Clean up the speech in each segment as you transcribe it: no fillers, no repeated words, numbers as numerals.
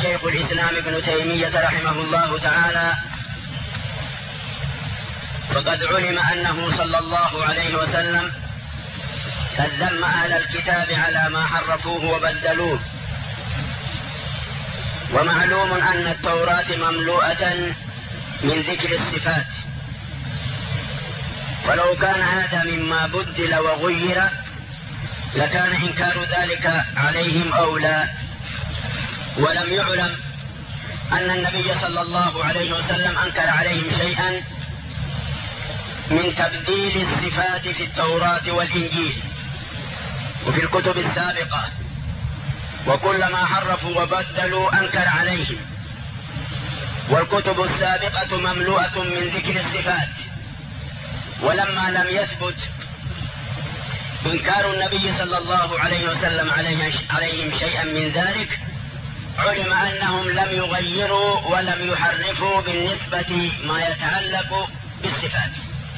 شيخ الإسلام ابن تيمية رحمه الله تعالى: فقد علم أنه صلى الله عليه وسلم قد ذم أهل الكتاب على ما حرفوه وبدلوه، ومعلوم أن التوراة مملوءة من ذكر الصفات، ولو كان هذا مما بدل وغير لكان إنكار ذلك عليهم أولى. ولم يعلم أن النبي صلى الله عليه وسلم أنكر عليهم شيئا من تبديل الصفات في التوراة والإنجيل وفي الكتب السابقة، وكلما حرفوا وبدلوا أنكر عليهم، والكتب السابقة مملوءة من ذكر الصفات. ولما لم يثبت إنكار النبي صلى الله عليه وسلم عليهم شيئا من ذلك، علم أنهم لم يغيروا ولم يحرفوا بالنسبة ما يتعلق بالصفات.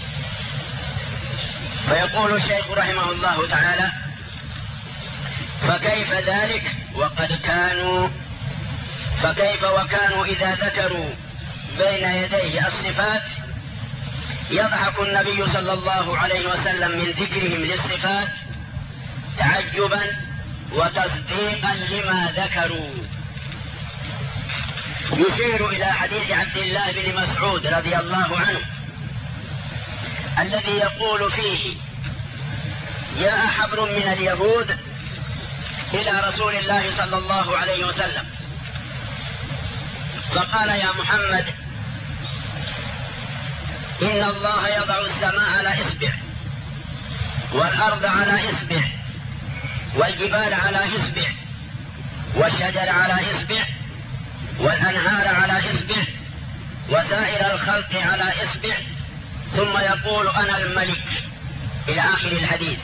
فيقول الشيخ رحمه الله تعالى: فكيف ذلك فكيف وكانوا إذا ذكروا بين يديه الصفات يضحك النبي صلى الله عليه وسلم من ذكرهم للصفات تعجبا وتصديقا لما ذكروا. يشير إلى حديث عبد الله بن مسعود رضي الله عنه الذي يقول فيه: جاء حبر من اليهود إلى رسول الله صلى الله عليه وسلم فقال: يا محمد، إن الله يضع السماء على إصبع، والأرض على إصبع، والجبال على إصبع، والشجر على إصبع، والأنهار على إصبع، وسائر الخلق على إصبع، ثم يقول: أنا الملك، إلى آخر الحديث.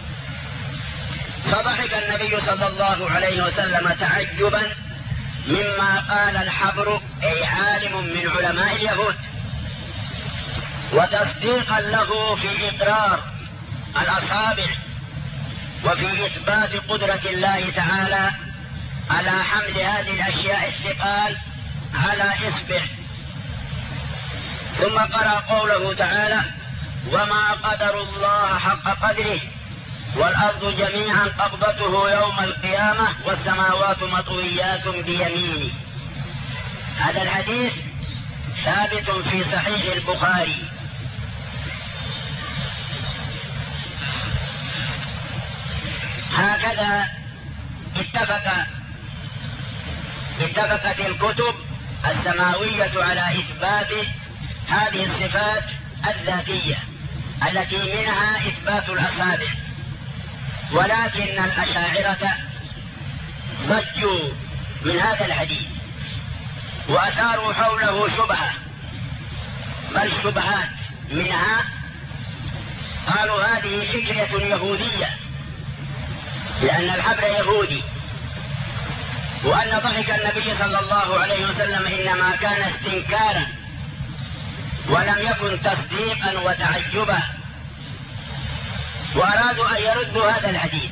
فضحك النبي صلى الله عليه وسلم تعجبا مما قال الحبر، أي عالم من علماء اليهود، وتصديقا له في إقرار الأصابع وفي إثبات قدرة الله تعالى على حمل هذه الأشياء الثقال على إصبع. ثم قرأ قوله تعالى: وما قدر الله حق قدره والأرض جميعا قبضته يوم القيامة والسماوات مطويات بيمينه. هذا الحديث ثابت في صحيح البخاري. هكذا اتفقت الكتب السماوية على إثبات هذه الصفات الذاتية التي منها إثبات الأصابع، ولكن الأشاعرة ضجوا من هذا الحديث وأثاروا حوله شبهة، بل شبهات. منها قالوا: هذه فكرة يهودية، لأن الحبر يهودي، وأن ضحك النبي صلى الله عليه وسلم إنما كان استنكارا ولم يكن تصديقا وتعجبا، وأرادوا أن يردوا هذا الحديث.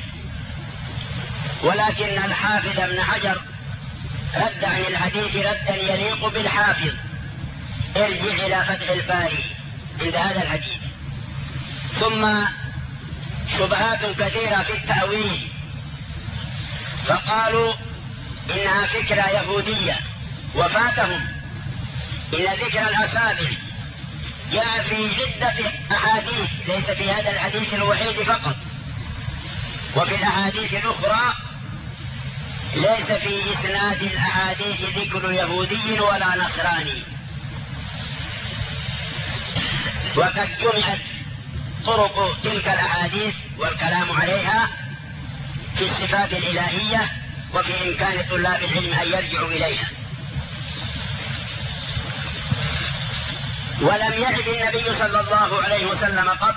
ولكن الحافظ ابن حجر رد عن الحديث ردا يليق بالحافظ. ارجع إلى فتح الباري عند هذا الحديث. ثم شبهات كثيرة في التأويل، فقالوا إنها فكرة يهودية وفاتهم. إن ذكر الأصابع جاء في عدة أحاديث، ليس في هذا الحديث الوحيد فقط، وفي الأحاديث الأخرى ليس في إسناد الأحاديث ذكر يهودي ولا نصراني. وقد جمعت طرق تلك الأحاديث والكلام عليها في الصفات الإلهية، وفي إمكان طلاب العلم أن يرجعوا إليها. ولم يعب النبي صلى الله عليه وسلم قط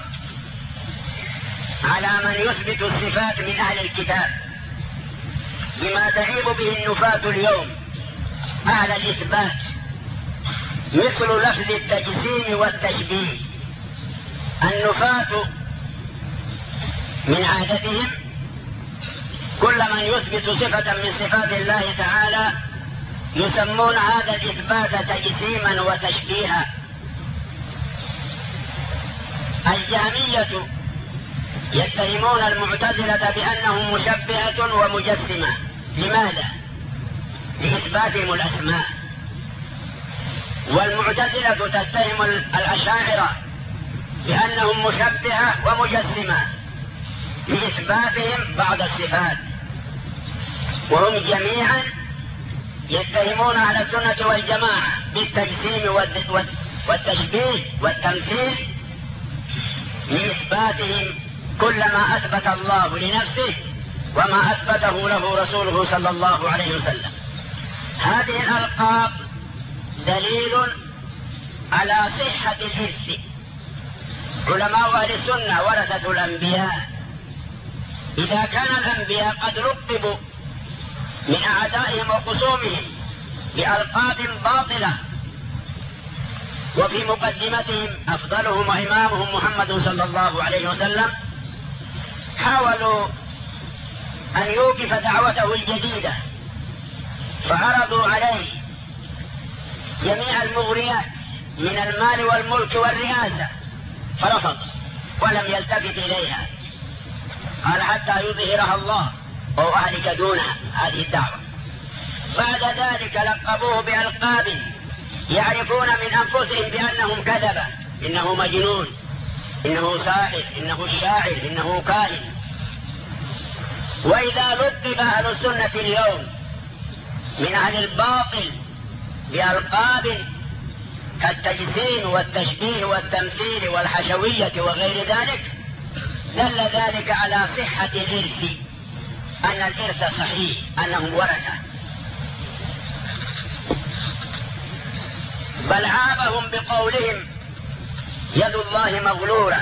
على من يثبت الصفات من أهل الكتاب بما تعيب به النفاة اليوم أهل الإثبات، مثل لفظ التجسيم والتشبيه. النفاة من عادتهم كل من يثبت صفة من صفات الله تعالى يسمون هذا الإثبات تجسيما وتشبيها. الجهمية يتهمون المعتزلة بأنهم مشبهة ومجسمة. لماذا؟ لإثباتهم الأسماء. والمعتزلة تتهم الأشاعرة بأنهم مشبهة ومجسمة لإثباتهم بعض الصفات. وهم جميعا يتهمون أهل السنة والجماعة بالتجسيم والتشبيه والتمثيل لإثباتهم كل ما أثبت الله لنفسه وما أثبته له رسوله صلى الله عليه وسلم. هذه الألقاب دليل على صحة الإرث. علماء أهل السنة ورثة الأنبياء. إذا كان الأنبياء قد لقبوا من أعدائهم وخصومهم بألقاب باطلة، وفي مقدمتهم أفضلهم وإمامهم محمد صلى الله عليه وسلم، حاولوا أن يوقف دعوته الجديدة فعرضوا عليه جميع المغريات من المال والملك والرئاسة فرفض ولم يلتفت إليها. قال حتى يظهرها الله أو أهلك دونها. هذه الدعوة. بعد ذلك لقبوه بألقاب يعرفون من أنفسهم بأنهم كذبة. إنه مجنون، إنه ساحر، إنه الشاعر، إنه كاهن. وإذا لقب أهل السنة اليوم من أهل الباطل بألقاب كالتجسيم والتشبيه والتمثيل والحشوية وغير ذلك، دل ذلك على صحة الإرث، أن الإرث صحيح، أنهم ورثة. بل عابهم بقولهم يد الله مغلولة،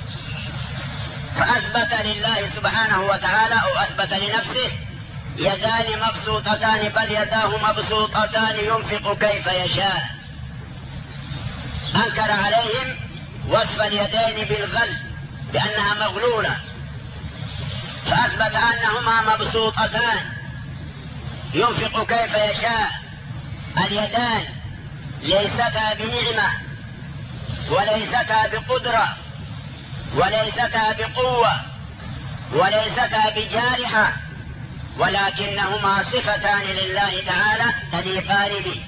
فأثبت لله سبحانه وتعالى أو أثبت لنفسه يدان مبسوطتان بل يداه مبسوطتان ينفق كيف يشاء. أنكر عليهم وصف اليدين بالغل بأنها مغلولة، فأثبت أنهما مبسوطتان ينفق كيف يشاء. اليدان ليستا بنعمة وليستا بقدرة وليستا بقوة وليستا بجارحة، ولكنهما صفتان لله تعالى تليقان به.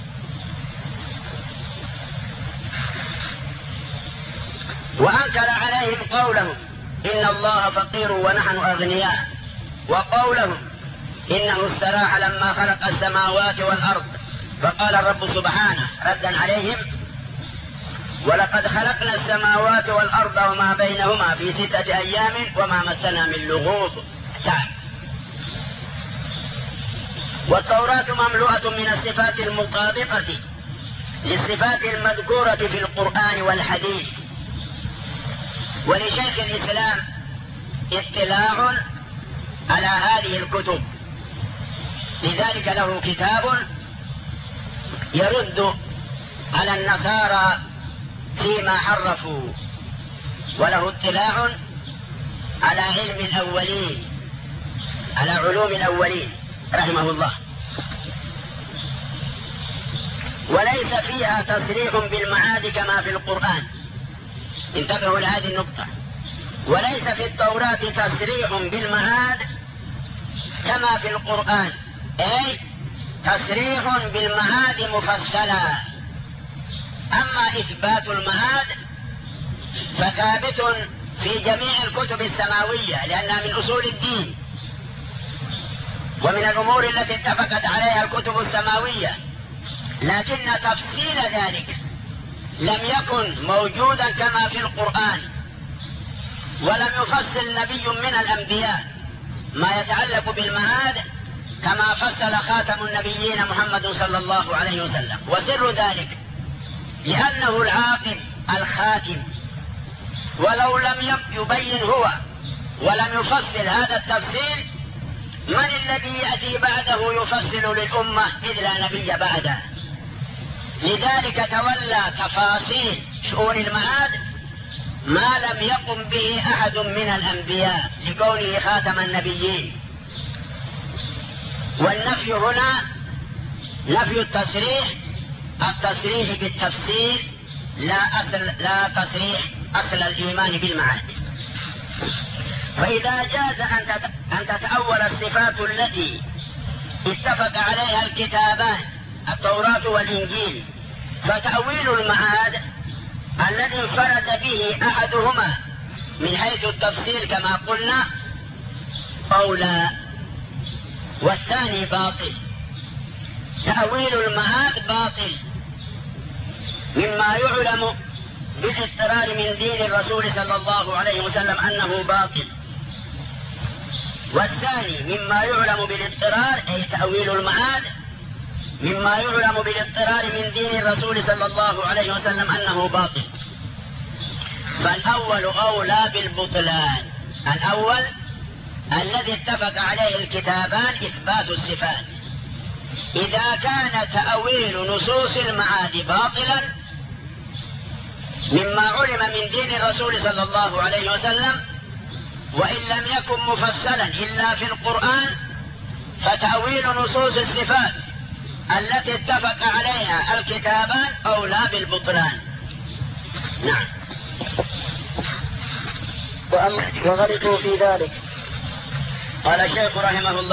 وأنكر عليهم قولهم إن الله فقير ونحن أغنياء، وقولهم إنه استراح لما خلق السماوات والأرض. فقال الرب سبحانه ردا عليهم ولقد خلقنا السماوات والأرض وما بينهما في 6 أيام وما مسنا من لغوب. تعب. والتوراة مملوءة من الصفات المطابقة للصفات المذكورة في القرآن والحديث. ولشيخ الإسلام اطلاع على هذه الكتب، لذلك له كتاب يرد على النصارى فيما حرفوا، وله اطلاع على علم الأولين، على علوم الأولين رحمه الله. وليس فيها تصريح بالمعاد كما في القرآن. انتبهوا لهذه النقطة. وليس في التوراة تصريح بالمعاد كما في القرآن، أي تصريح بالمعاد مفصلا. أما إثبات المعاد فثابت في جميع الكتب السماوية، لأنها من أصول الدين ومن الأمور التي اتفقت عليها الكتب السماوية، لكن تفصيل ذلك لم يكن موجودا كما في القرآن. ولم يفصل نبي من الأنبياء ما يتعلق بالمعاد كما فصل خاتم النبيين محمد صلى الله عليه وسلم. وسر ذلك لأنه العاقب الخاتم، ولو لم يبين هو ولم يفصل هذا التفصيل، من الذي يأتي بعده يفصل للأمة إذ لا نبي بعده؟ لذلك تولى تفاصيل شؤون المعاد ما لم يقم به أحد من الأنبياء لكونه خاتم النبيين. والنفي هنا نفي التصريح بالتفسير، لا تصريح أصل الإيمان بالمعاد. فإذا جاز أن تتأول الصفات التي اتفق عليها الكتابان التوراة والإنجيل، فتأويل المعاد الذي انفرد به أحدهما من حيث التفصيل كما قلنا أولى، والثاني باطل. تأويل المعاد باطل مما يعلم بالاضطرار من دين الرسول صلى الله عليه وسلم أنه باطل، والثاني مما يعلم بالاضطرار، أي تأويل المعاد مما يعلم بالاضطرار من دين الرسول صلى الله عليه وسلم أنه باطل. فالأول أولى بالبطلان. الأول الذي اتفق عليه الكتابان إثبات الصفات. إذا كان تأويل نصوص المعاد باطلا مما علم من دين الرسول صلى الله عليه وسلم، وإن لم يكن مفصلا إلا في القرآن، فتأويل نصوص الصفات التي اتفق عليها الكتابان أولى بالبطلان. نعم. وغلطوا في ذلك. قال الشيخ رحمه الله